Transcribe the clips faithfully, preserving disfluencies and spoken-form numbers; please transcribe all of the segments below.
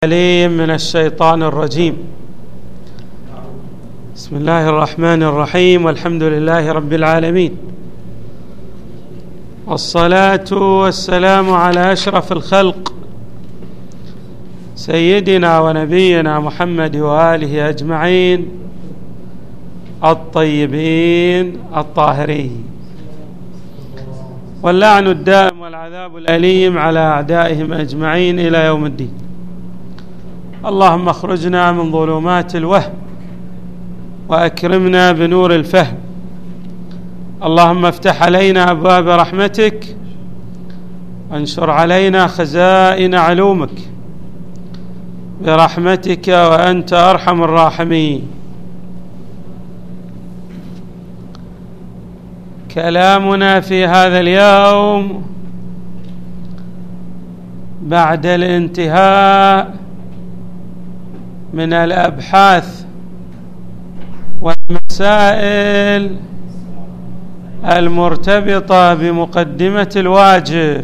العليم من الشيطان الرجيم. بسم الله الرحمن الرحيم، والحمد لله رب العالمين، والصلاة والسلام على أشرف الخلق سيدنا ونبينا محمد وآله أجمعين الطيبين الطاهرين، واللعن الدائم والعذاب الأليم على أعدائهم أجمعين إلى يوم الدين. اللهم اخرجنا من ظلمات الوهم وأكرمنا بنور الفهم. اللهم افتح علينا أبواب رحمتك وانشر علينا خزائن علومك برحمتك وأنت أرحم الراحمين. كلامنا في هذا اليوم بعد الانتهاء من الأبحاث والمسائل المرتبطة بمقدمة الواجب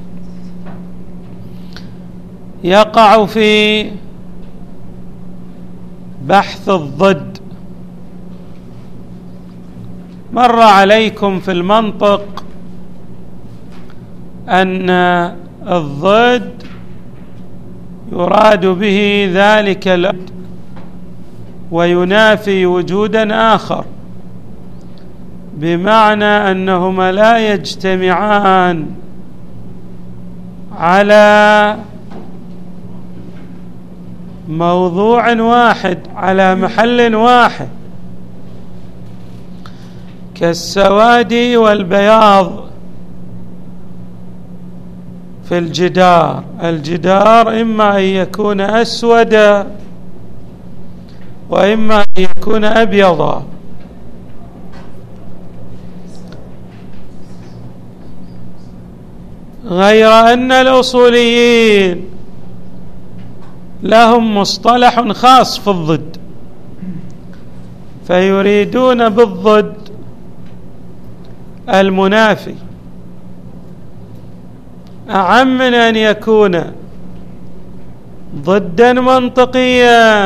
يقع في بحث الضد. مر عليكم في المنطق أن الضد يراد به ذلك الأمر وينافي وجودا آخر، بمعنى أنهما لا يجتمعان على موضوع واحد، على محل واحد، كالسواد والبياض في الجدار. الجدار إما أن يكون أسودا وإما أن يكون أبيضا، غير أن الأصوليين لهم مصطلح خاص في الضد، فيريدون بالضد المنافي، أعم من أن يكون ضدا منطقيا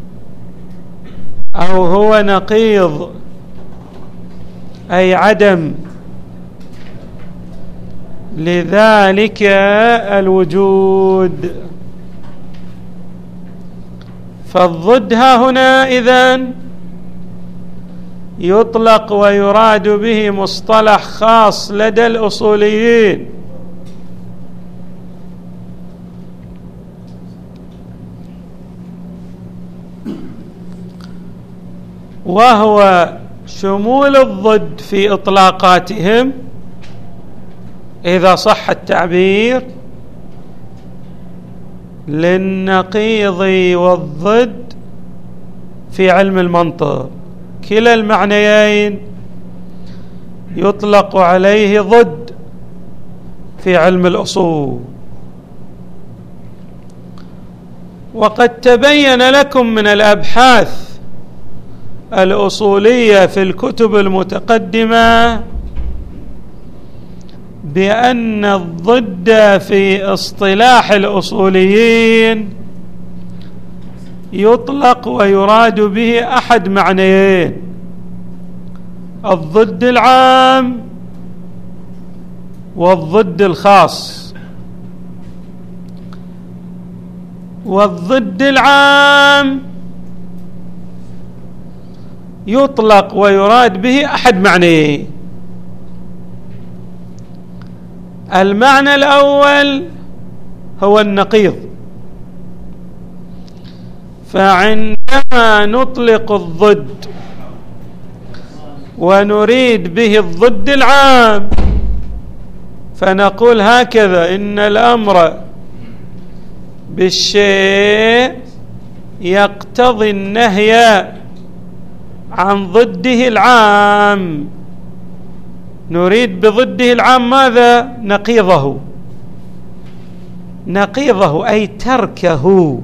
أو هو نقيض أي عدم لذلك الوجود. فالضد ها هنا إذن يطلق ويراد به مصطلح خاص لدى الأصوليين، وهو شمول الضد في إطلاقاتهم إذا صح التعبير للنقيض والضد في علم المنطق. كلا المعنيين يطلق عليه ضد في علم الأصول. وقد تبين لكم من الأبحاث الأصولية في الكتب المتقدمة بأن الضد في اصطلاح الأصوليين يطلق ويراد به أحد معنيين: الضد العام والضد الخاص. والضد العام يطلق ويراد به أحد معنيين: المعنى الأول هو النقيض، فعندما نطلق الضد ونريد به الضد العام فنقول هكذا: إن الأمر بالشيء يقتضي النهي عن ضده العام. نريد بضده العام ماذا؟ نقيضه. نقيضه أي تركه،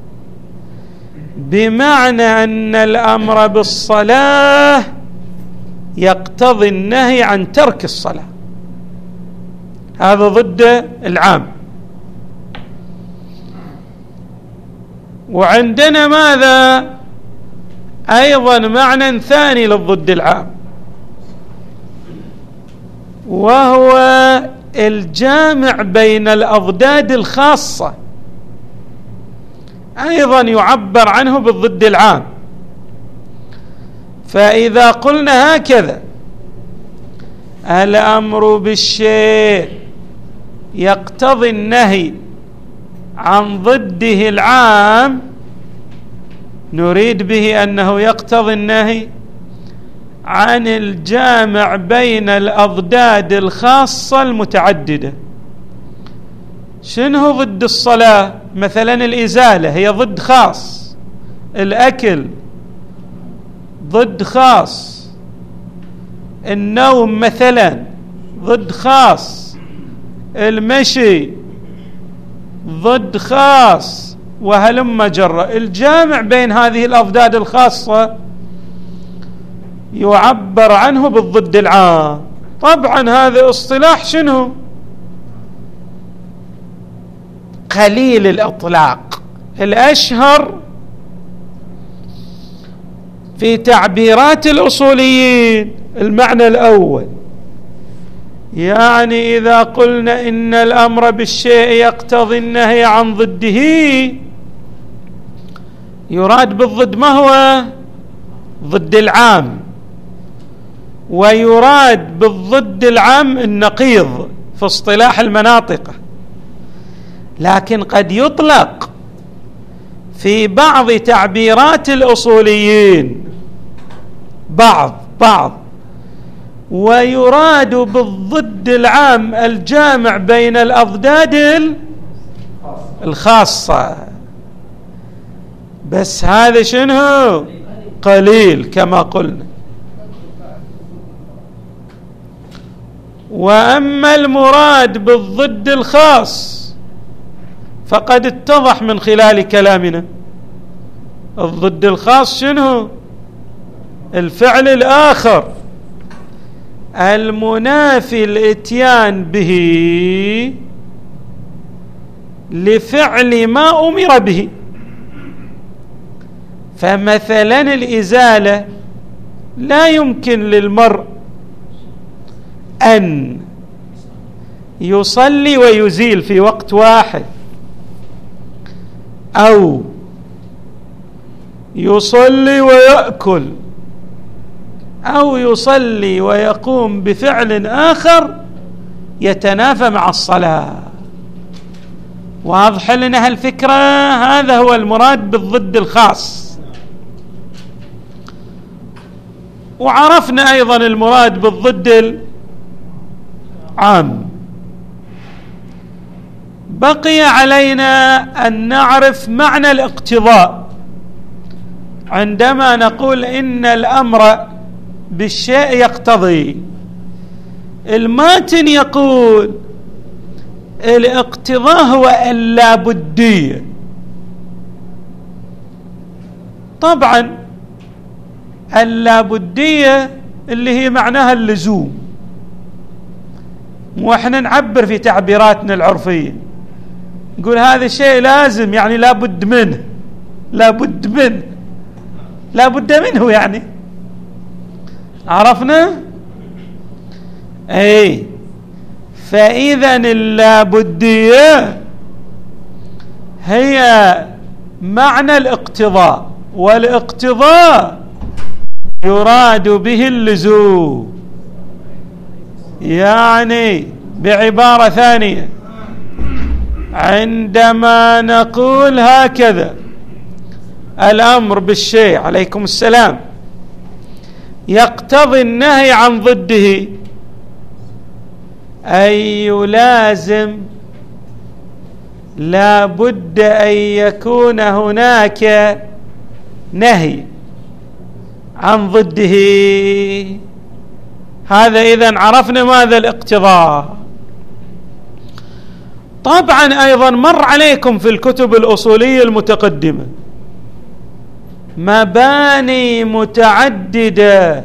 بمعنى أن الأمر بالصلاة يقتضي النهي عن ترك الصلاة. هذا ضد العام. وعندنا ماذا؟ أيضا معنى ثاني للضد العام، وهو الجامع بين الأضداد الخاصة، أيضا يعبر عنه بالضد العام. فإذا قلنا هكذا: الأمر بالشيء يقتضي النهي عن ضده العام، نريد به أنه يقتضي النهي عن الجامع بين الأضداد الخاصة المتعددة. شنو ضد الصلاة؟ مثلا الإزالة هي ضد خاص، الأكل ضد خاص، النوم مثلا ضد خاص، المشي ضد خاص، وهلم جرى. الجامع بين هذه الأضداد الخاصة يعبر عنه بالضد العام. طبعا هذا اصطلاح شنو؟ قليل الإطلاق، الأشهر في تعبيرات الأصوليين المعنى الأول، يعني إذا قلنا إن الأمر بالشيء يقتضي النهي عن ضده، يراد بالضد ما هو؟ ضد العام، ويراد بالضد العام النقيض في اصطلاح المناطق. لكن قد يطلق في بعض تعبيرات الأصوليين بعض بعض ويراد بالضد العام الجامع بين الأضداد الخاصة، بس هذا شنو؟ قليل كما قلنا. وأما المراد بالضد الخاص فقد اتضح من خلال كلامنا. الضد الخاص شنو؟ الفعل الآخر المنافي الاتيان به لفعل ما أمر به. فمثلا الإزالة لا يمكن للمرء أن يصلي ويزيل في وقت واحد، أو يصلي ويأكل، أو يصلي ويقوم بفعل آخر يتنافى مع الصلاة. واضح لنا هالفكرة؟ هذا هو المراد بالضد الخاص. وعرفنا أيضا المراد بالضد العام. بقي علينا أن نعرف معنى الاقتضاء عندما نقول إن الأمر بالشيء يقتضي. الماتن يقول الاقتضاء هو اللابدية. طبعا اللابدية اللي هي معناها اللزوم، واحنا نعبر في تعبيراتنا العرفية نقول هذا الشيء لازم، يعني لابد منه، لابد منه، لابد منه، يعني عرفنا؟ اي فإذا اللابدية هي معنى الاقتضاء، والاقتضاء يراد به اللزوم. يعني بعبارة ثانية، عندما نقول هكذا الأمر بالشيء عليكم السلام يقتضي النهي عن ضده، أي يلازم لا بد أن يكون هناك نهي عن ضده. هذا إذن عرفنا ماذا الاقتضاء. طبعا أيضا مر عليكم في الكتب الأصولية المتقدمة مباني متعددة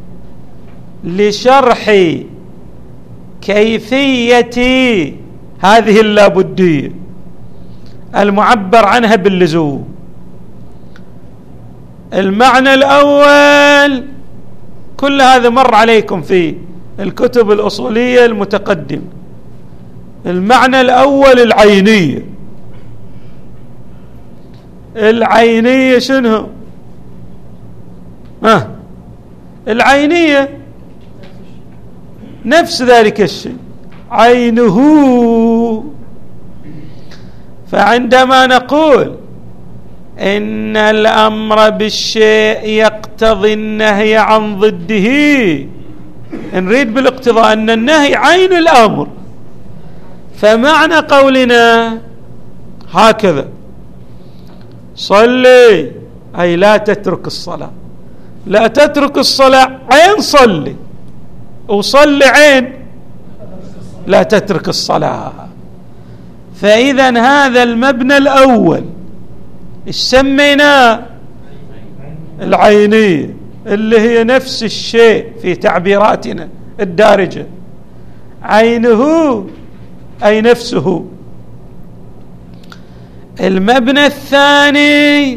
لشرح كيفية هذه اللابدية المعبر عنها باللزوم. المعنى الأول كل هذا مر عليكم في الكتب الأصولية المتقدمة. المعنى الأول العينية. العينية شنو؟ ها العينية نفس ذلك الشيء، عينه. فعندما نقول إن الأمر بالشيء يقتضي النهي عن ضده، نريد بالاقتضاء أن النهي عين الأمر. فمعنى قولنا هكذا صلي أي لا تترك الصلاة، لا تترك الصلاة عين صلي، وصلي عين لا تترك الصلاة. فإذا هذا المبنى الأول ايش سميناه؟ العينية، اللي هي نفس الشيء في تعبيراتنا الدارجة، عينه أي نفسه. المبنى الثاني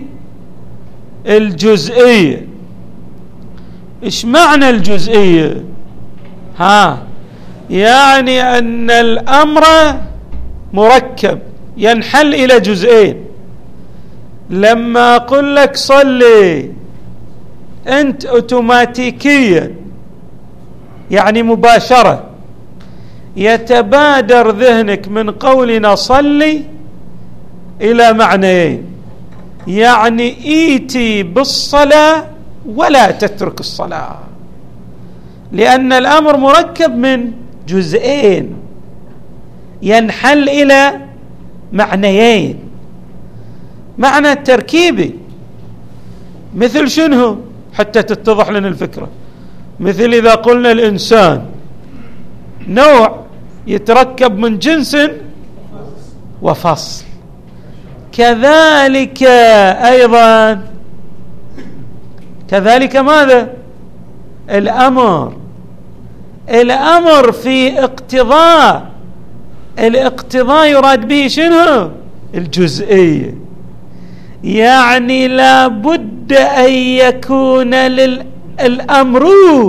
الجزئية. ايش معنى الجزئية؟ ها يعني أن الأمر مركب ينحل إلى جزئين. لما أقول لك صلي، أنت أوتوماتيكيا يعني مباشرة يتبادر ذهنك من قولنا صلي إلى معنيين، يعني إيتي بالصلاة ولا تترك الصلاة، لأن الأمر مركب من جزئين ينحل إلى معنيين. معنى التركيبي مثل شنو حتى تتضح لنا الفكرة؟ مثل إذا قلنا الإنسان نوع يتركب من جنس وفصل، كذلك أيضا كذلك ماذا؟ الأمر. الأمر في اقتضاء، الاقتضاء يراد به شنو؟ الجزئية، يعني لا بد أن يكون الأمر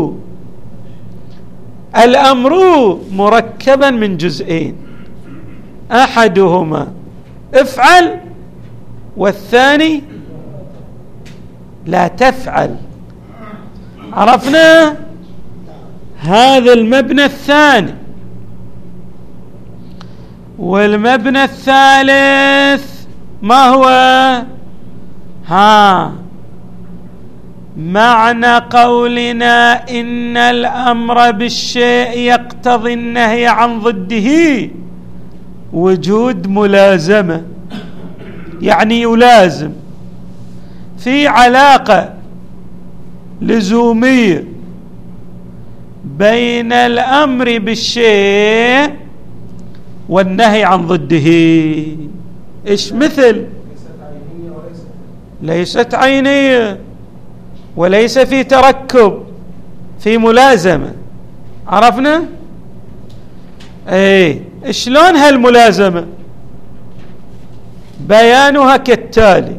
الأمر مركبا من جزئين، أحدهما افعل والثاني لا تفعل. عرفنا هذا المبنى الثاني. والمبنى الثالث ما هو؟ ها معنى قولنا إن الأمر بالشيء يقتضي النهي عن ضده وجود ملازمة، يعني يلازم في علاقة لزومية بين الأمر بالشيء والنهي عن ضده. إيش مثل؟ ليست عينية وليس في تركب، في ملازمة. عرفنا؟ ايه شلون هالملازمة؟ بيانها كالتالي: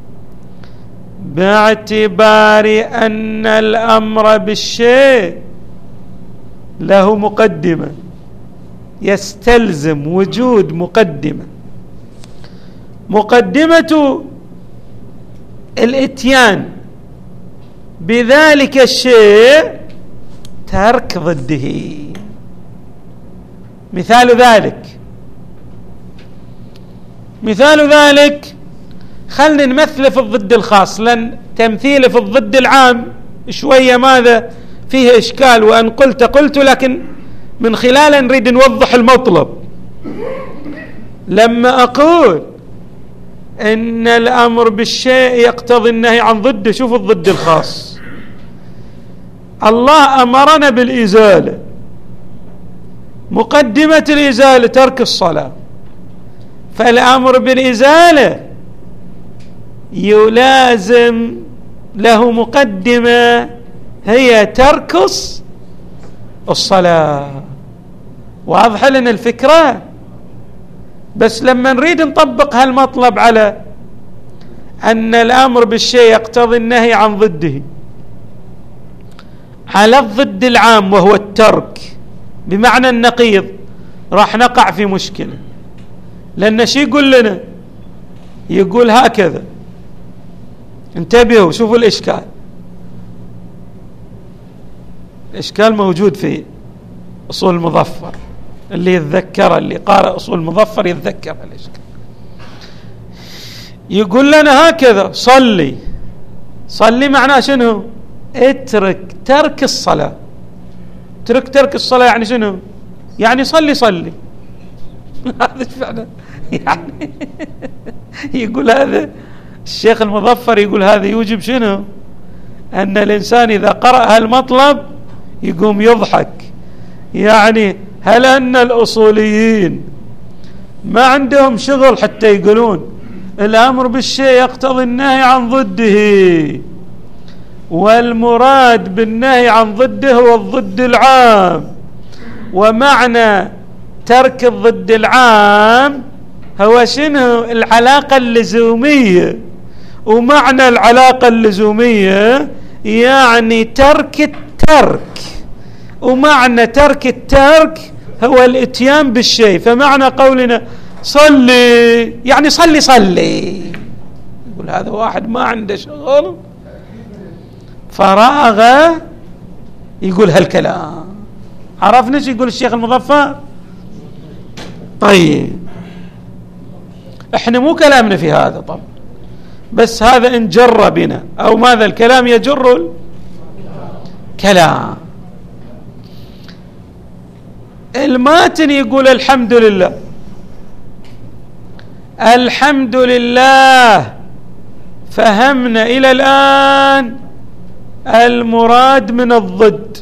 باعتبار أن الأمر بالشيء له مقدمة، يستلزم وجود مقدمة. مقدمة الاتيان بذلك الشيء ترك ضده. مثال ذلك مثال ذلك خلنا نمثله في الضد الخاص، لأن تمثيله في الضد العام شوية ماذا فيه إشكال، وأن قلت قلت لكن من خلاله نريد نوضح المطلب. لما أقول إن الأمر بالشيء يقتضي النهي عن ضده، شوف الضد الخاص، الله أمرنا بالإزالة، مقدمة الإزالة ترك الصلاة، فالأمر بالإزالة يلازم له مقدمة هي ترك الصلاة. واضح لنا الفكرة؟ بس لما نريد نطبق هالمطلب على أن الأمر بالشيء يقتضي النهي عن ضده على الضد العام وهو الترك بمعنى النقيض، راح نقع في مشكلة. لأن شي يقول لنا؟ يقول هكذا، انتبهوا شوفوا الإشكال. الإشكال موجود في أصول المظفر، اللي يتذكر، اللي قارئ أصول المظفر يتذكر الإشكال. يقول لنا هكذا: صلي. صلي معناه شنو؟ اترك ترك الصلاة. ترك ترك الصلاة يعني شنو؟ يعني صلي صلي. هذا فعلا يعني يقول هذا الشيخ المظفر، يقول هذا يوجب شنو؟ أن الإنسان إذا قرأ هالمطلب يقوم يضحك. يعني هل أن الأصوليين ما عندهم شغل حتى يقولون الأمر بالشيء يقتضي النهي عن ضده، والمراد بالنهي عن ضده هو الضد العام، ومعنى ترك الضد العام هو شنو؟ العلاقة اللزومية. ومعنى العلاقة اللزومية يعني ترك الترك، ومعنى ترك الترك هو الاتيان بالشيء. فمعنى قولنا صلي يعني صلي صلي. يقول هذا واحد ما عنده شغل فراغ يقول هالكلام. عرفنا ايش يقول الشيخ المظفر؟ طيب احنا مو كلامنا في هذا طبعا، بس هذا ان جر بنا، او ماذا الكلام يجر الكلام. الماتن يقول الحمد لله. الحمد لله فهمنا إلى الآن المراد من الضد،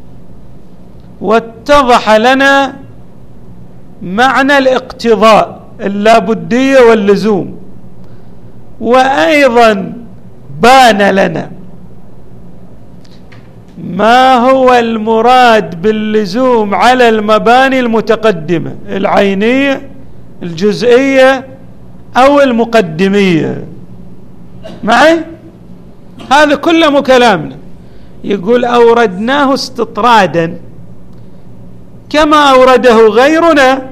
واتضح لنا معنى الاقتضاء اللابدية واللزوم، وأيضا بان لنا ما هو المراد باللزوم على المباني المتقدمة، العينية الجزئية أو المقدمية. معي؟ هذا كله مو كلامنا. يقول أوردناه استطرادا كما أورده غيرنا،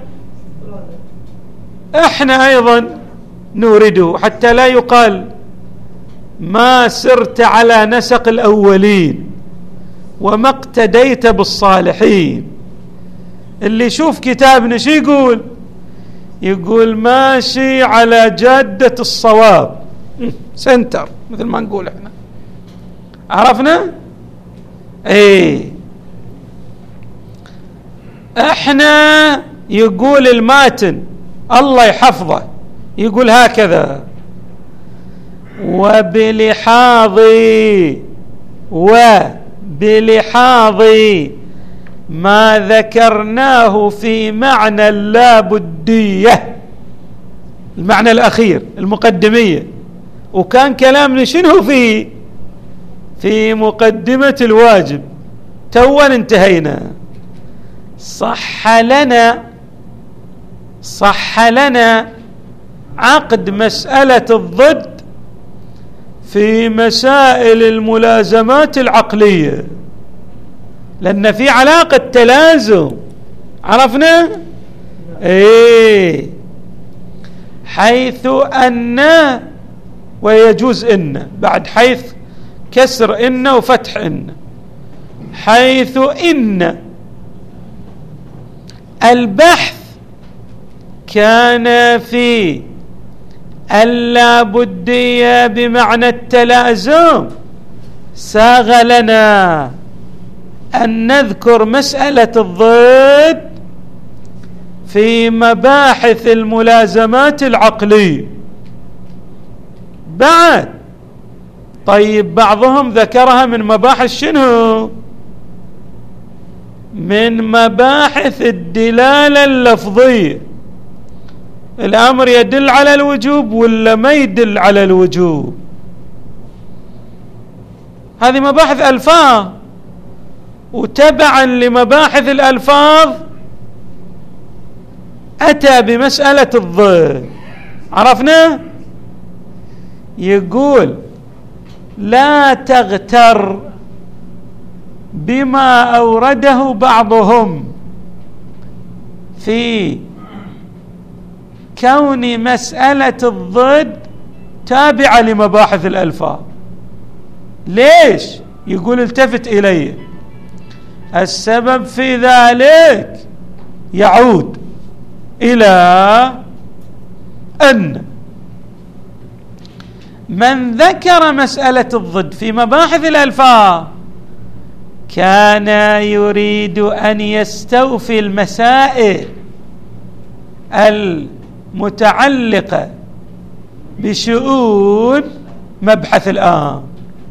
احنا أيضا نورده حتى لا يقال ما سرت على نسق الأولين وما اقتديت بالصالحين. اللي يشوف كتابنا شو يقول؟ يقول ماشي على جادة الصواب، سنتر مثل ما نقول احنا. عرفنا؟ ايه احنا يقول الماتن الله يحفظه، يقول هكذا: وبلحاظ وبلحاظ ما ذكرناه في معنى اللابدية، المعنى الأخير المقدمية، وكان كلامنا شنو فيه؟ في مقدمة الواجب، توا انتهينا. صح لنا صح لنا عقد مسألة الضد في مسائل الملازمات العقلية، لأن في علاقة تلازم. عرفنا؟ ايه حيث أن، ويجوز إن بعد حيث كسر إن وفتح إن، حيث إن البحث كان في اللابدية بمعنى التلازم، ساغ لنا أن نذكر مسألة الضد في مباحث الملازمات العقلية بعد. طيب بعضهم ذكرها من مباحث شنو؟ من مباحث الدلالة اللفظية، الأمر يدل على الوجوب ولا ما يدل على الوجوب. هذه مباحث ألفاظ، وتبعا لمباحث الألفاظ أتى بمسألة الضد. عرفنا؟ يقول لا تغتر بما أورده بعضهم في كون مسألة الضد تابعة لمباحث الألفاظ. ليش؟ يقول التفت إلي. السبب في ذلك يعود إلى أن من ذكر مسألة الضد في مباحث الألفاظ كان يريد أن يستوفي المسائل المتعلقة بشؤون مبحث الأمر.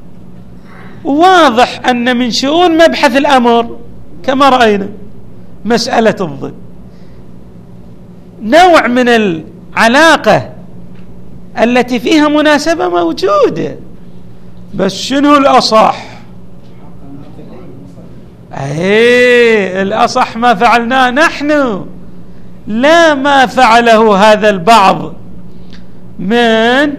واضح أن من شؤون مبحث الأمر كما رأينا مسألة الضد نوع من العلاقة التي فيها مناسبة موجودة، بس شنو الأصح؟ ايه الأصح ما فعلناه نحن، لا ما فعله هذا البعض من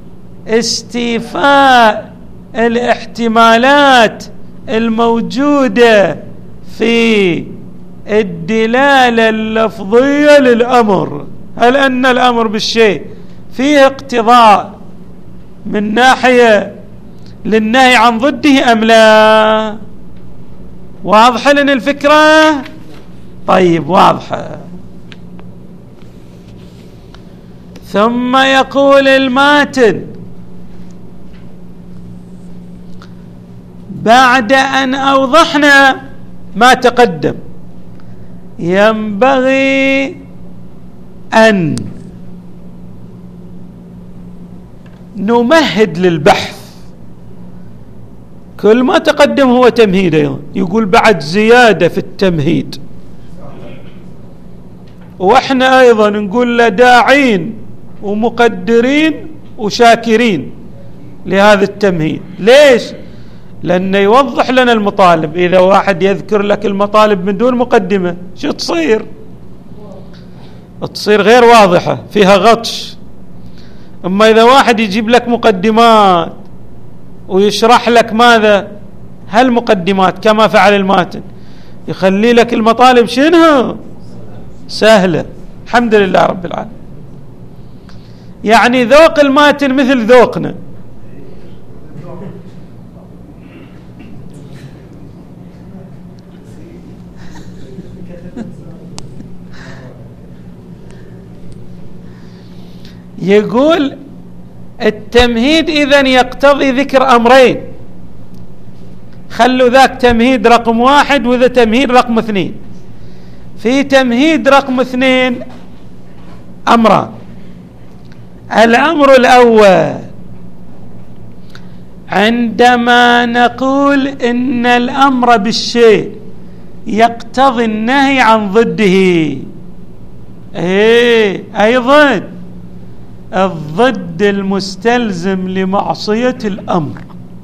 استيفاء الاحتمالات الموجودة في الدلالة اللفظية للأمر. هل أن الأمر بالشيء فيه اقتضاء من ناحية للنهي عن ضده أم لا؟ واضحة لنا الفكرة؟ طيب واضحة. ثم يقول الماتن بعد أن أوضحنا ما تقدم ينبغي أن نمهد للبحث. كل ما تقدم هو تمهيد أيضا. يقول بعد زيادة في التمهيد، وإحنا أيضا نقول له داعين ومقدرين وشاكرين لهذا التمهيد. ليش؟ لأنه يوضح لنا المطالب. إذا واحد يذكر لك المطالب من دون مقدمة شو تصير؟ تصير غير واضحة، فيها غطش. أما إذا واحد يجيب لك مقدمات ويشرح لك ماذا هالمقدمات كما فعل الماتن، يخلي لك المطالب شنو؟ سهلة. الحمد لله رب العالمين. يعني ذوق الماتن مثل ذوقنا. يقول التمهيد إذن يقتضي ذكر أمرين. خلوا ذاك تمهيد رقم واحد وذا تمهيد رقم اثنين. في تمهيد رقم اثنين أمران. الأمر الأول عندما نقول إن الأمر بالشيء يقتضي النهي عن ضده. إيه أي ضد؟ الضد المستلزم لمعصية الأمر.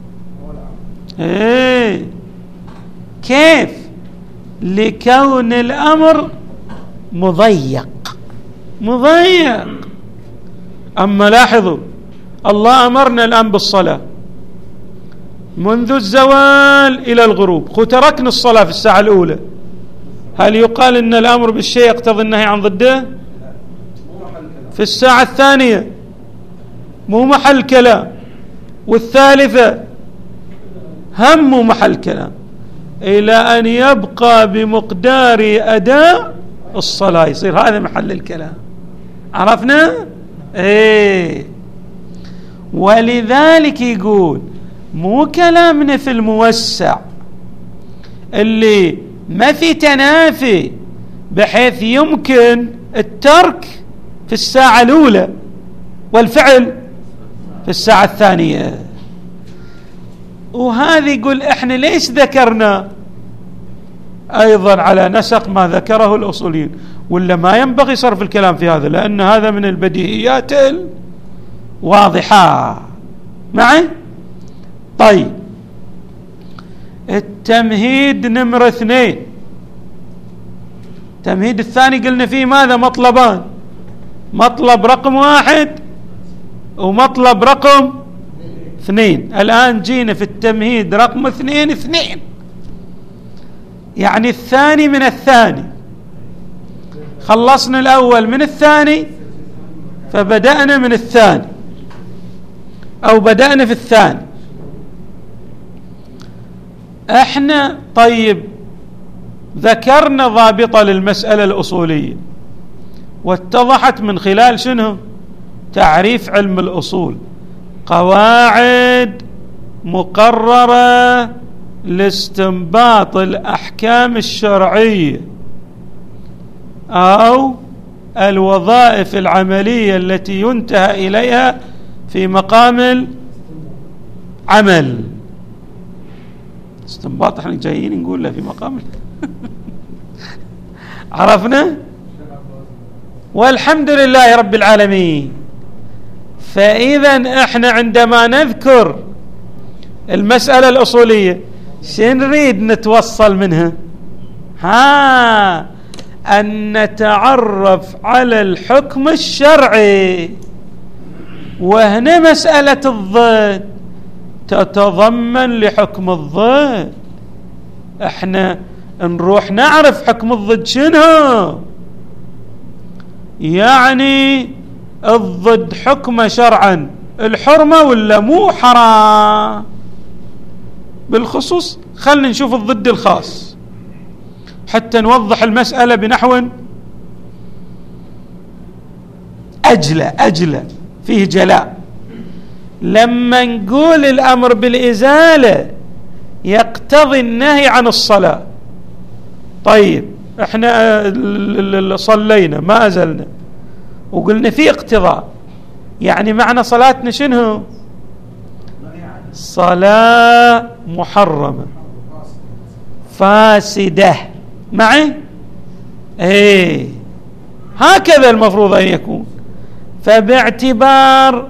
إيه كيف؟ لكون الأمر مضيق مضيق. أما لاحظوا الله أمرنا الآن بالصلاة منذ الزوال إلى الغروب، تركنا الصلاة في الساعة الأولى. هل يقال إن الأمر بالشيء يقتضي النهي عن ضده؟ في الساعة الثانية مو محل كلام، والثالثة هم مو محل كلام، إلى أن يبقى بمقدار أداء الصلاة يصير هذا محل الكلام. عرفنا؟ إيه. ولذلك يقول مو كلامنا في الموسع اللي ما في تنافي بحيث يمكن الترك في الساعة الأولى والفعل في الساعة الثانية. وهذا يقول احنا ليش ذكرنا ايضا على نسق ما ذكره الاصوليين، ولا ما ينبغي صرف الكلام في هذا لان هذا من البديهيات الواضحة معي. طيب التمهيد نمرة اثنين. التمهيد الثاني قلنا فيه ماذا؟ مطلبان. مطلب رقم واحد ومطلب رقم اثنين. الآن جينا في التمهيد رقم اثنين اثنين، يعني الثاني من الثاني، خلصنا الأول من الثاني فبدأنا من الثاني أو بدأنا في الثاني. احنا طيب ذكرنا ضابطة للمسألة الأصولية، واتضحت من خلال شنو؟ تعريف علم الأصول، قواعد مقررة لاستنباط الأحكام الشرعية أو الوظائف العملية التي ينتهى إليها في مقام العمل. استنباط احنا جايين نقول له في مقام عرفنا؟ والحمد لله رب العالمين. فإذا احنا عندما نذكر المسألة الأصولية شو نريد نتوصل منها؟ ها أن نتعرف على الحكم الشرعي. وهنا مسألة الضد تتضمن لحكم الضد، احنا نروح نعرف حكم الضد شنو، يعني الضد حكم شرعا الحرمة ولا مو حرام. بالخصوص خلنا نشوف الضد الخاص حتى نوضح المسألة بنحو أجلى أجلى فيه جلاء. لما نقول الأمر بالإزالة يقتضي النهي عن الصلاة، طيب احنا صلينا ما أزلنا وقلنا في اقتضاء، يعني معنى صلاتنا شنو؟ صلاة محرمة فاسدة معي؟ ايه هكذا المفروض أن يكون. فباعتبار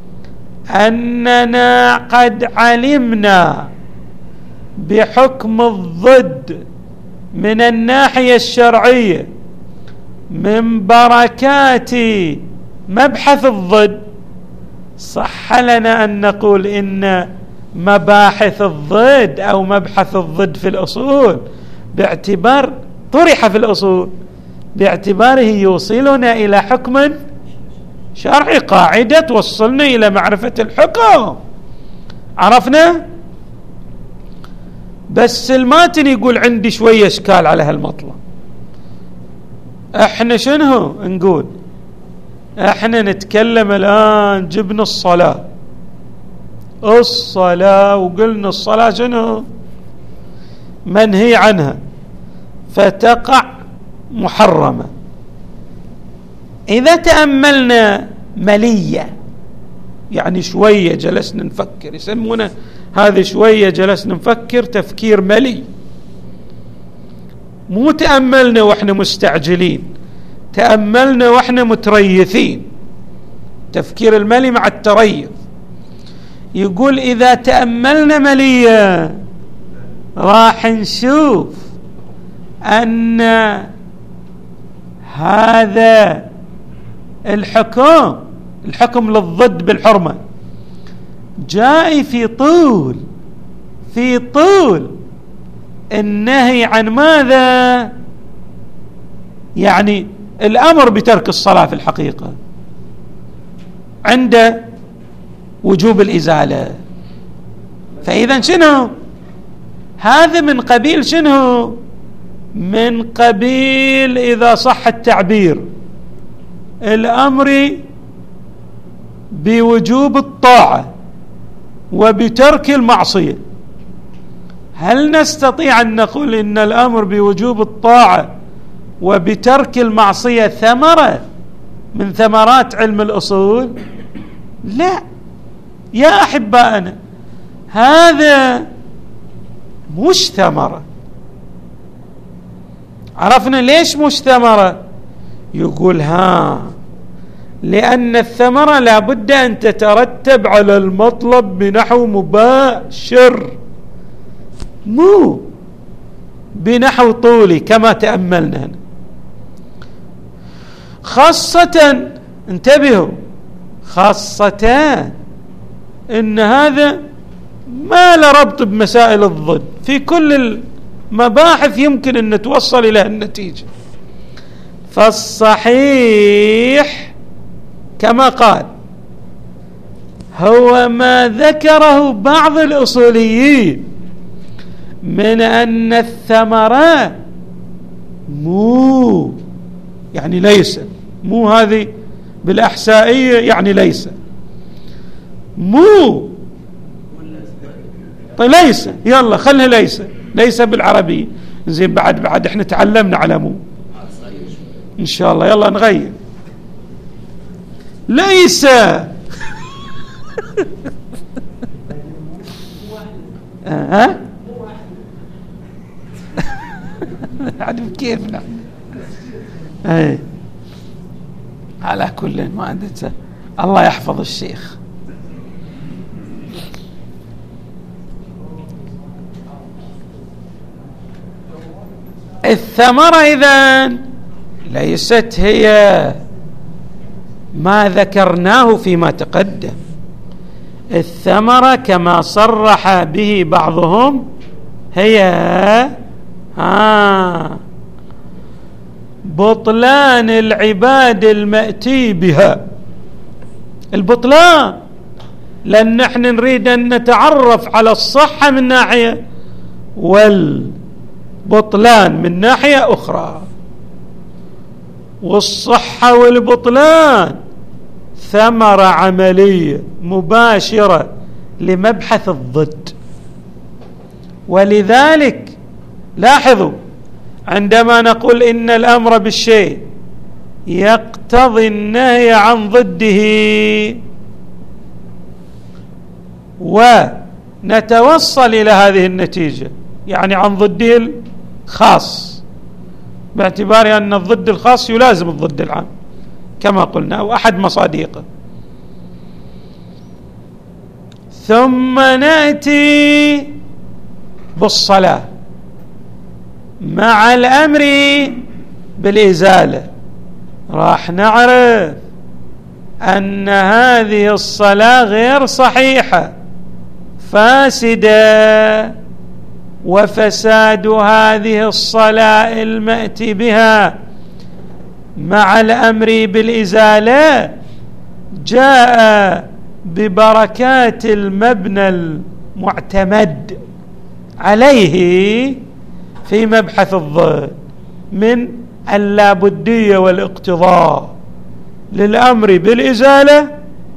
أننا قد علمنا بحكم الضد من الناحية الشرعية من بركات مبحث الضد، صح لنا أن نقول إن مباحث الضد أو مبحث الضد في الأصول باعتبار طرح في الأصول باعتباره يوصلنا إلى حكم شرعي، قاعدة توصلنا إلى معرفة الحكم. عرفنا؟ بس الماتن يقول عندي شوية إشكال على هالمطلب. احنا شنو نقول؟ احنا نتكلم الآن جبنا الصلاة الصلاة وقلنا الصلاة شنو؟ منهي عنها فتقع محرمة. إذا تأملنا ملية، يعني شوية جلسنا نفكر، يسمونه هذه شوية جلسنا نفكر تفكير ملي، مو تأملنا وإحنا مستعجلين، تأملنا وإحنا متريثين. تفكير الملي مع التريث. يقول إذا تأملنا ملية راح نشوف أن هذا الحكم الحكم للضد بالحرمة جاء في طول في طول النهي عن ماذا؟ يعني الأمر بترك الصلاة في الحقيقة عند وجوب الإزالة. فإذا شنو هذا؟ من قبيل شنو؟ من قبيل إذا صح التعبير الأمر بوجوب الطاعة وبترك المعصية. هل نستطيع أن نقول إن الأمر بوجوب الطاعة وبترك المعصية ثمرة من ثمرات علم الأصول؟ لا يا أحبائنا، هذا مش ثمرة. عرفنا ليش مش ثمرة؟ يقول ها لأن الثمرة لابد أن تترتب على المطلب بنحو مباشر، مو بنحو طولي كما تأملنا هنا. خاصة انتبهوا، خاصة إن هذا ما له ربط بمسائل الضد، في كل المباحث يمكن أن نتوصل إلى النتيجة. فالصحيح كما قال هو ما ذكره بعض الأصوليين من أن الثمرة مو يعني ليس، مو هذه بالأحسائية يعني ليس، مو طيب ليس، يلا خلها ليس، ليس بالعربية زين، بعد بعد احنا تعلمنا على مو ان شاء الله، يلا نغير ليس ها عاد كيفنا اي على كل ما عندك. الله يحفظ الشيخ. الثمرة إذن ليست هي ما ذكرناه فيما تقدم. الثمرة كما صرح به بعضهم هي آه بطلان العباد المأتي بها، البطلان، لأن نحن نريد أن نتعرف على الصحة من ناحية والبطلان من ناحية أخرى. والصحة والبطلان ثمرة عملية مباشرة لمبحث الضد. ولذلك لاحظوا عندما نقول إن الأمر بالشيء يقتضي النهي عن ضده ونتوصل إلى هذه النتيجة، يعني عن ضده الخاص، باعتبار أن الضد الخاص يلازم الضد العام كما قلنا أو أحد مصادقه. ثم نأتي بالصلاة مع الأمر بالإزالة، راح نعرف أن هذه الصلاة غير صحيحة فاسدة، وفساد هذه الصلاة المأتي بها مع الأمر بالإزالة جاء ببركات المبنى المعتمد عليه في مبحث الضد من اللابدية والاقتضاء للأمر بالإزالة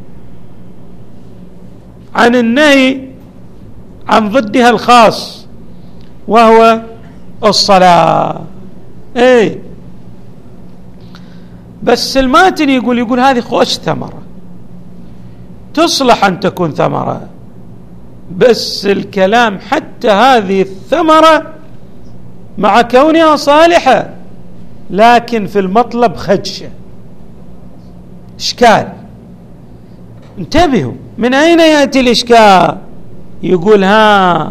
عن النهي عن ضدها الخاص وهو الصلاة. ايه بس الماتن يقول يقول هذه خوش ثمرة تصلح أن تكون ثمرة، بس الكلام حتى هذه الثمرة مع كونها صالحة لكن في المطلب خدشة، إشكال. انتبهوا من أين يأتي الإشكال؟ يقول ها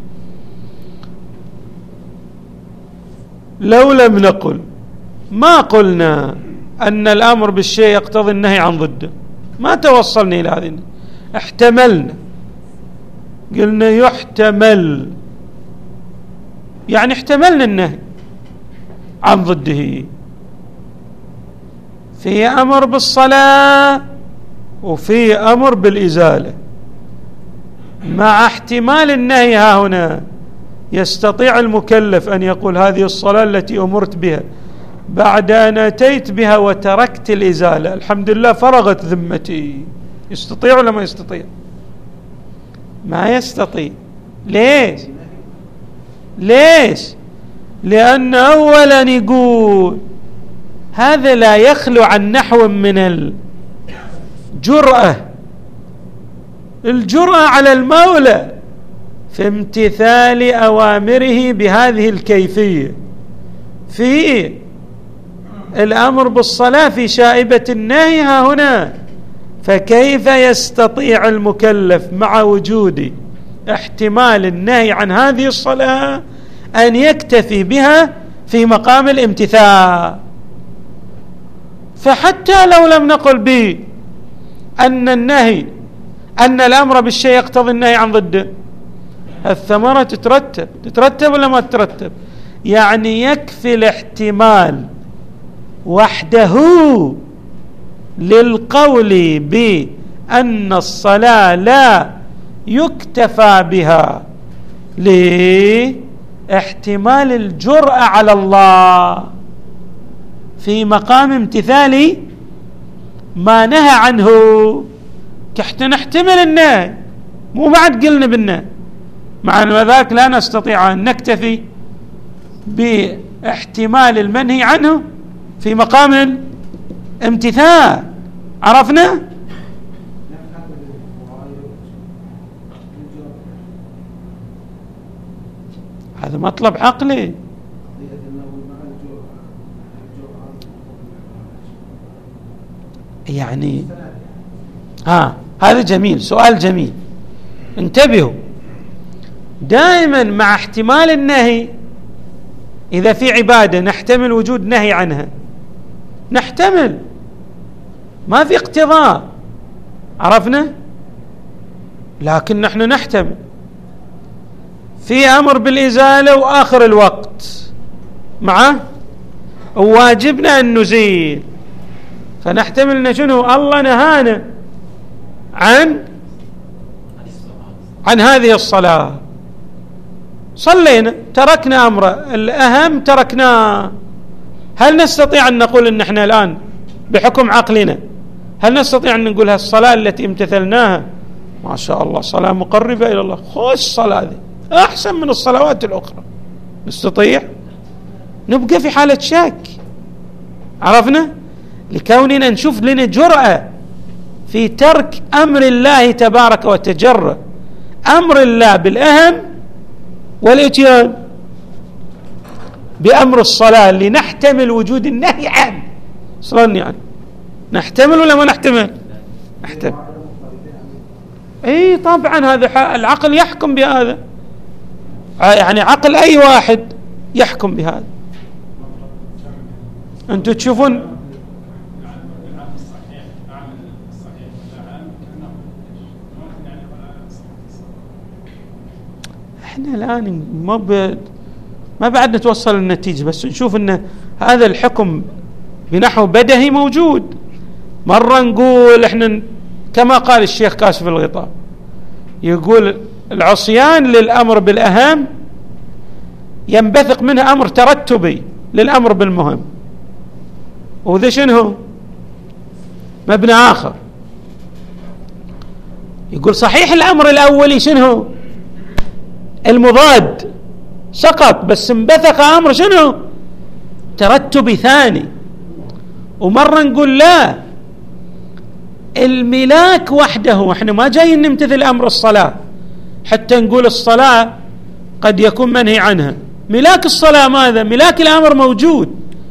لو لم نقل ما قلنا أن الأمر بالشيء يقتضي النهي عن ضده، ما توصلنا إلى هذه، احتملنا، قلنا يحتمل، يعني احتملنا النهي عن ضده. في أمر بالصلاة وفي أمر بالإزالة، مع احتمال النهي ها هنا يستطيع المكلف أن يقول هذه الصلاة التي أمرت بها بعد أن أتيت بها وتركت الإزالة الحمد لله فرغت ذمتي. يستطيع ولا ما يستطيع؟ ما يستطيع. ليش؟ ليش؟ لأن أولا يقول هذا لا يخلو عن نحو من الجرأة، الجرأة على المولى في امتثال أوامره بهذه الكيفية في الأمر بالصلاة في شائبة النهي ها هنا. فكيف يستطيع المكلف مع وجود احتمال النهي عن هذه الصلاة أن يكتفي بها في مقام الامتثال؟ فحتى لو لم نقل به أن النهي أن الأمر بالشيء يقتضي النهي عن ضده، الثمرة تترتب تترتب ولا ما تترتب؟ يعني يكفي الاحتمال وحده للقول بأن الصلاة لا يكتفى بها لاحتمال الجرأة على الله في مقام امتثال ما نهى عنه. كحتى نحتمل النهي، مو بعد قلنا بالنهي، مع أن ذاك لا نستطيع أن نكتفي باحتمال المنهي عنه في مقام الامتثال. عرفنا؟ هذا مطلب عقلي. يعني ها هذا جميل، سؤال جميل. انتبهوا، دائما مع احتمال النهي، إذا في عبادة نحتمل وجود نهي عنها، نحتمل، ما في اقتضاء، عرفنا؟ لكن نحن نحتمل في أمر بالإزالة وآخر الوقت معه، وواجبنا أن نزيل، فنحتمل أن شنو؟ الله نهانا عن عن هذه الصلاة، صلينا، تركنا أمر الأهم تركناه. هل نستطيع أن نقول أن احنا الآن بحكم عقلنا هل نستطيع أن نقول هالصلاة التي امتثلناها ما شاء الله صلاة مقربة إلى الله، خوش الصلاة دي أحسن من الصلوات الأخرى؟ نستطيع؟ نبقى في حالة شك. عرفنا؟ لكوننا نشوف لنا جرأة في ترك أمر الله تبارك وتجرى، أمر الله بالأهم، والإتيان بأمر الصلاة اللي نحتمل وجود النهي عنه. صلاة يعني نحتمل ولا ما نحتمل؟ نحتمل. اي طبعا هذا العقل يحكم بهذا، يعني عقل أي واحد يحكم بهذا. أنتم تشوفون احنا الآن ما ب... ما بعد نتوصل للنتيجة، بس نشوف ان هذا الحكم بنحو بدهي موجود. مرة نقول احنا كما قال الشيخ كاشف الغطاء، يقول العصيان للأمر بالأهم ينبثق منه أمر ترتبي للأمر بالمهم، وذا شنو؟ مبنى آخر. يقول صحيح الأمر الأولي شنو؟ المضاد سقط، بس انبثق أمر شنو؟ ترتبي ثاني. ومرة نقول لا، الملاك وحده، احنا ما جايين نمتثل أمر الصلاة حتى نقول الصلاة قد يكون منهي عنها. ملاك الصلاة ماذا؟ ملاك الأمر موجود،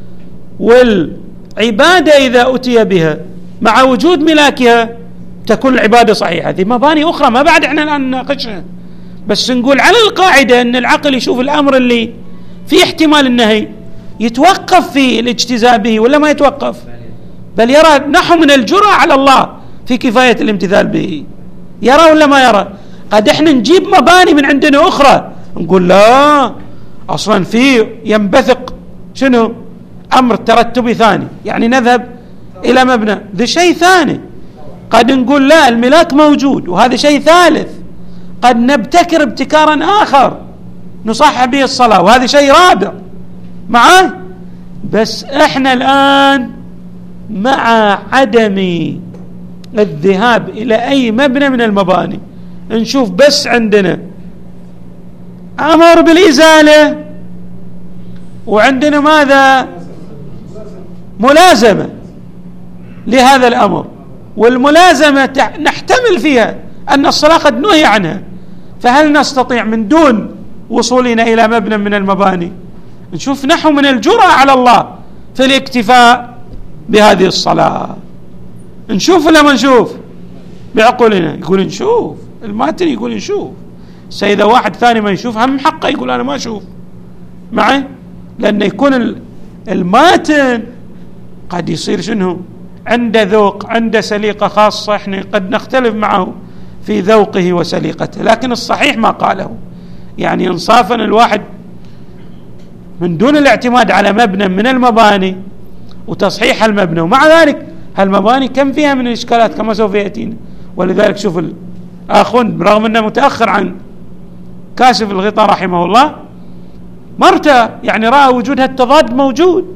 والعبادة إذا أتي بها مع وجود ملاكها تكون العبادة صحيحة. هذه مباني أخرى ما بعد احنا الآن نناقشها، بس نقول على القاعدة أن العقل يشوف الأمر اللي في احتمال النهي يتوقف في الاجتزاء به ولا ما يتوقف، بل يرى نحو من الجرأة على الله في كفاية الامتثال به. يرى ولا ما يرى؟ قد احنا نجيب مباني من عندنا أخرى نقول لا، أصلا في ينبثق شنو؟ أمر ترتبي ثاني، يعني نذهب إلى مبنى، ذا شيء ثاني. قد نقول لا، الملاك موجود وهذا شيء ثالث. قد نبتكر ابتكارا آخر نصحح به الصلاة وهذا شيء رابع معه. بس احنا الآن مع عدم الذهاب إلى أي مبنى من المباني نشوف بس عندنا أمر بالإزالة، وعندنا ماذا؟ ملازمة لهذا الأمر، والملازمة نحتمل فيها أن الصلاة قد نهي عنها. فهل نستطيع من دون وصولنا إلى مبنى من المباني نشوف نحو من الجرأة على الله في الاكتفاء بهذه الصلاة؟ نشوف ولا ما نشوف بعقولنا؟ يقول نشوف، الماتن يقول نشوف. سيدا واحد ثاني ما يشوف هم حقه يقول أنا ما أشوف معي، لأن يكون الماتن قد يصير شنو؟ عنده ذوق، عنده سليقة خاصة، احنا قد نختلف معه في ذوقه وسليقته، لكن الصحيح ما قاله. يعني انصافا الواحد من دون الاعتماد على مبنى من المباني وتصحيح المبنى، ومع ذلك هالمباني كم فيها من الإشكالات كما سوف يأتينا. ولذلك شوف الآخون برغم أنه متأخر عن كاشف الغطاء رحمه الله مرتى، يعني رأى وجود هالتضاد موجود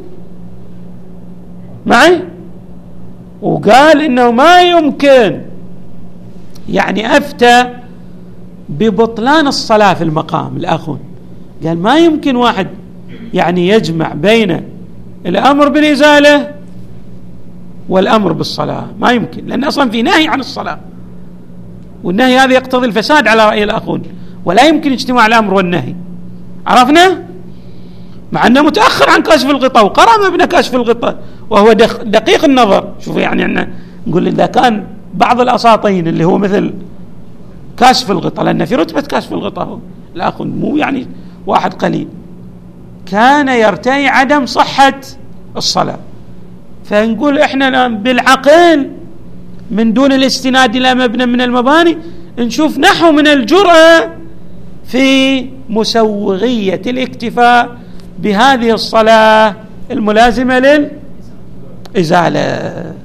معي، وقال إنه ما يمكن، يعني أفتى ببطلان الصلاة في المقام. الآخون قال ما يمكن واحد يعني يجمع بين الأمر بالإزالة والأمر بالصلاة، ما يمكن، لأن أصلا في نهي عن الصلاة، والنهي هذا يقتضي الفساد على رأي الآخون، ولا يمكن اجتماع الأمر والنهي. عرفنا؟ مع أنه متأخر عن كشف الغطاء وقرأ مبنى كشف الغطاء وهو دقيق النظر. شوف يعني أنه نقول إذا كان بعض الأساطين اللي هو مثل كشف الغطاء، لأن في رتبة كشف الغطاء الآخون مو يعني واحد قليل، كان يرتئي عدم صحة الصلاة، فنقول إحنا الآن بالعقل من دون الاستناد إلى مبنى من المباني نشوف نحو من الجرأة في مسوغية الاكتفاء بهذه الصلاة الملازمة للإزالة.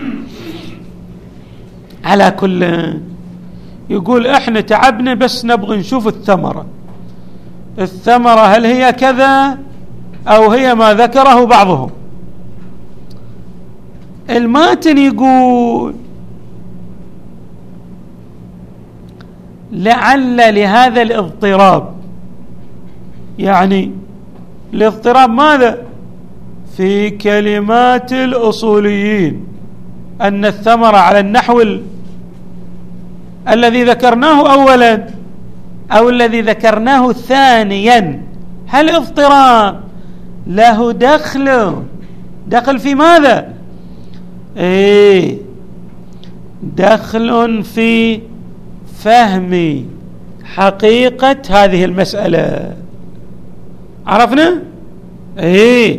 على كل يقول إحنا تعبنا بس نبغي نشوف الثمرة، الثمرة هل هي كذا أو هي ما ذكره بعضهم. الماتن يقول لعل لهذا الاضطراب، يعني الاضطراب ماذا في كلمات الأصوليين، أن الثمرة على النحو الذي ذكرناه أولا أو الذي ذكرناه ثانيا، هل اضطراب له دخل دخل في ماذا؟ ايه دخل في فهم حقيقة هذه المسألة. عرفنا؟ ايه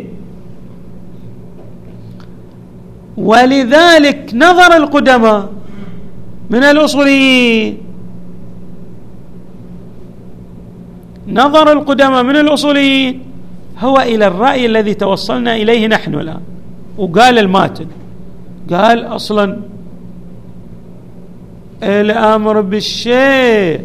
ولذلك نظر القدماء من الأصوليين، نظر القدماء من الأصوليين هو إلى الرأي الذي توصلنا إليه نحن الآن. وقال الماتن قال أصلا الأمر بالشيء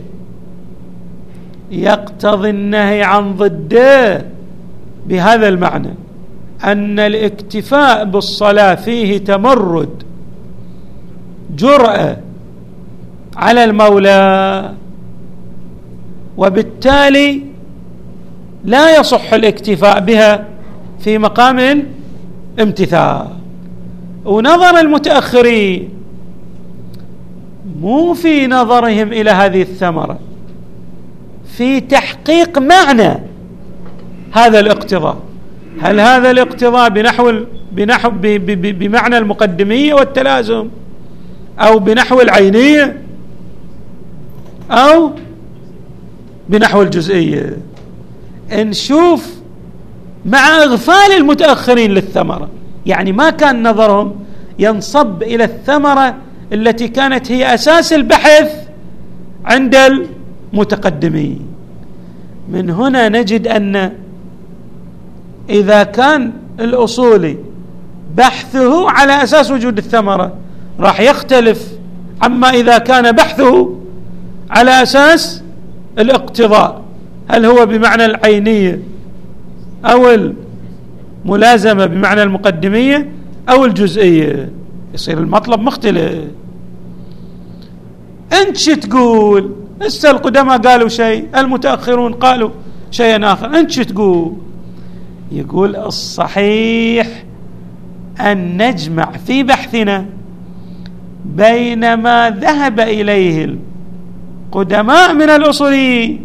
يقتضي النهي عن ضده بهذا المعنى، أن الاكتفاء بالصلاة فيه تمرد جرأة على المولى، وبالتالي لا يصح الاكتفاء بها في مقام الامتثال. ونظر المتأخرين مو في نظرهم إلى هذه الثمرة، في تحقيق معنى هذا الاقتضاء، هل هذا الاقتضاء بنحو بنحو بمعنى المقدمية والتلازم أو بنحو العينية أو بنحو الجزئية. نشوف مع إغفال المتأخرين للثمرة، يعني ما كان نظرهم ينصب إلى الثمرة التي كانت هي أساس البحث عند المتقدمين. من هنا نجد أن إذا كان الأصولي بحثه على أساس وجود الثمرة راح يختلف عما إذا كان بحثه على أساس الاقتضاء، هل هو بمعنى العينية أو الملازمة بمعنى المقدمية أو الجزئية، يصير المطلب مختلف. أنت شو تقول؟ هسه القدماء قالوا شيء، المتأخرون قالوا شيئا آخر، أنت شو تقول؟ يقول الصحيح أن نجمع في بحثنا بين ما ذهب إليه القدماء من الأصوليين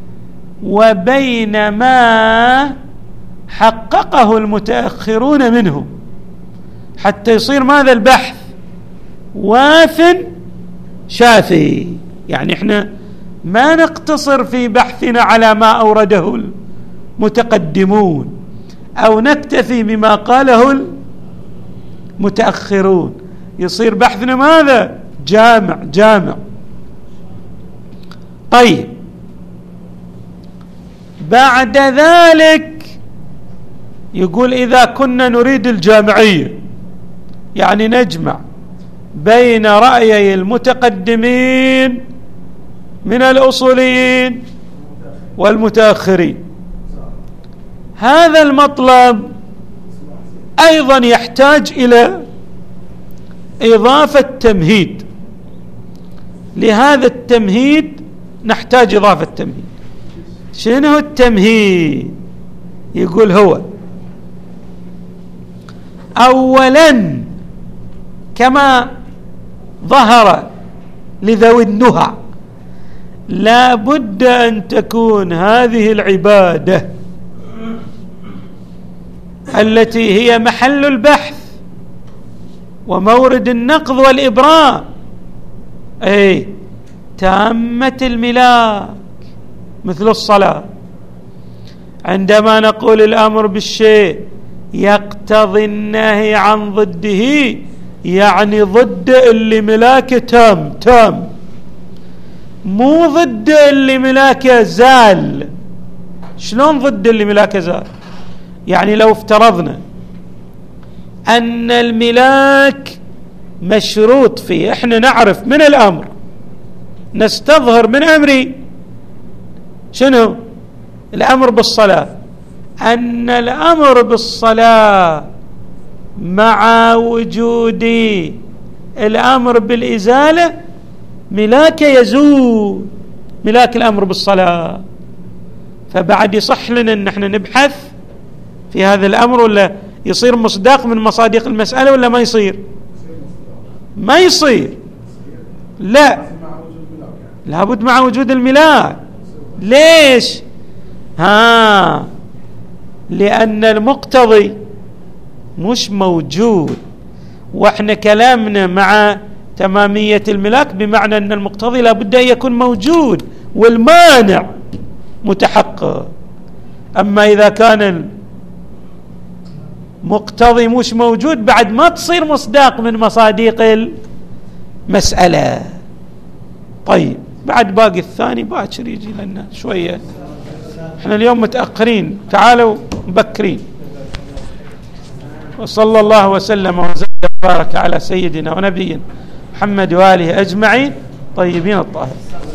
وبين ما حققه المتأخرون منهم، حتى يصير ماذا البحث واف شافي. يعني احنا ما نقتصر في بحثنا على ما أورده المتقدمون أو نكتفي بما قاله متأخرون، يصير بحثنا ماذا؟ جامع جامع. طيب بعد ذلك يقول إذا كنا نريد الجامعية، يعني نجمع بين رأيي المتقدمين من الأصوليين والمتأخرين، هذا المطلب أيضا يحتاج إلى إضافة تمهيد. لهذا التمهيد نحتاج إضافة تمهيد. شنو التمهيد؟ يقول هو أولا كما ظهر لذوي النهى لا بد أن تكون هذه العبادة التي هي محل البحث ومورد النقض والإبراء أي تامة الملاك، مثل الصلاة. عندما نقول الأمر بالشيء يقتضي النهي عن ضده، يعني ضد اللي ملاكه تام تام، مو ضد اللي ملاكه زال. شلون ضد اللي ملاكه زال؟ يعني لو افترضنا أن الملاك مشروط فيه، احنا نعرف من الأمر، نستظهر من أمري شنو؟ الأمر بالصلاة، أن الأمر بالصلاة مع وجود الأمر بالإزالة ملاك يزول، ملاك الأمر بالصلاة. فبعد يصح لنا أن احنا نبحث في هذا الأمر، ولا يصير مصداق من مصادق المسألة ولا ما يصير؟ ما يصير، لا لابد مع وجود الملاك. ليش؟ ها لأن المقتضي مش موجود، واحنا كلامنا مع تمامية الملاك بمعنى أن المقتضي لابد أن يكون موجود والمانع متحقق. أما إذا كان المقتضي مش موجود بعد ما تصير مصداق من مصادق المسألة. طيب بعد باقي الثاني باكر يجي لنا شوية، احنا اليوم متأخرين، تعالوا مبكرين. وصلى الله وسلم وزاد وبارك على سيدنا ونبينا محمد وآله أجمعين طيبين الطاهرين.